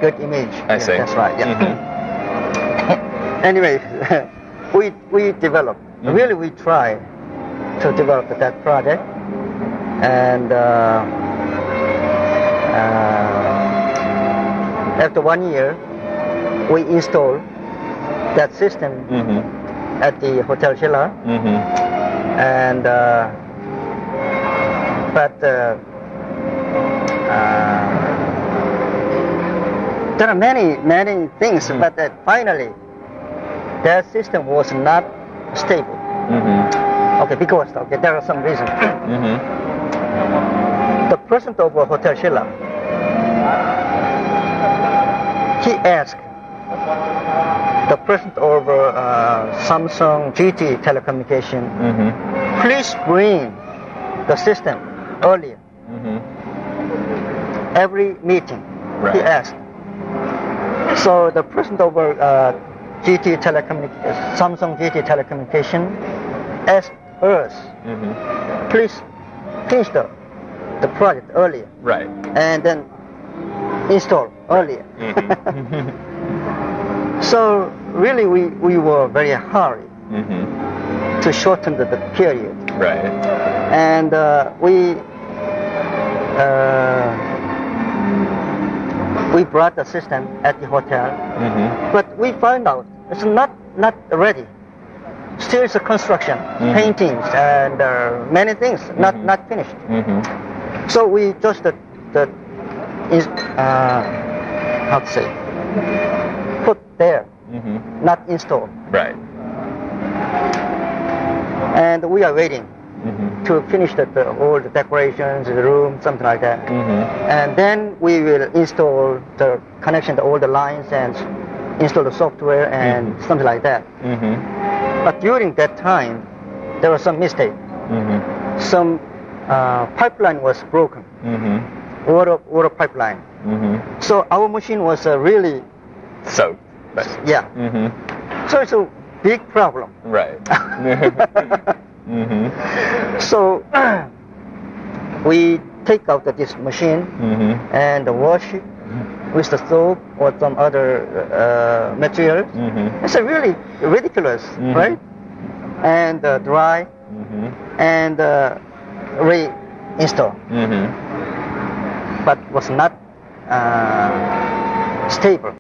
good image. I see. That's right. Yeah. Mm-hmm. Anyway, we developed. Really, we try to develop that project, and after 1 year, we installed that system at the Hotel Shilla, and but there are many things, but finally, that system was not stable. Okay, because there are some reasons. The president of Hotel Shilla, he asked the president of Samsung GT Telecommunication, please bring the system earlier. Every meeting, he asked. So the president of GT Telecommunication, Samsung GT Telecommunication, asked us, please finish the project earlier, Right. and then install earlier. So really, we were very hurried to shorten the period, Right. and we brought the system at the hotel, but we found out it's not ready. Still, it's a construction, paintings, and many things not finished. So we just how to say, put there, not installed. Right. And we are waiting to finish all the decorations, the room, something like that. And then we will install the connection to all the lines and install the software and something like that. But during that time, there was some mistake. Some pipeline was broken, water pipeline. So our machine was really So. yeah. So it's a big problem. Right. So we take out this machine and wash it with the soap or some other materials. It's really ridiculous, right? And dry and reinstall. But was not stable.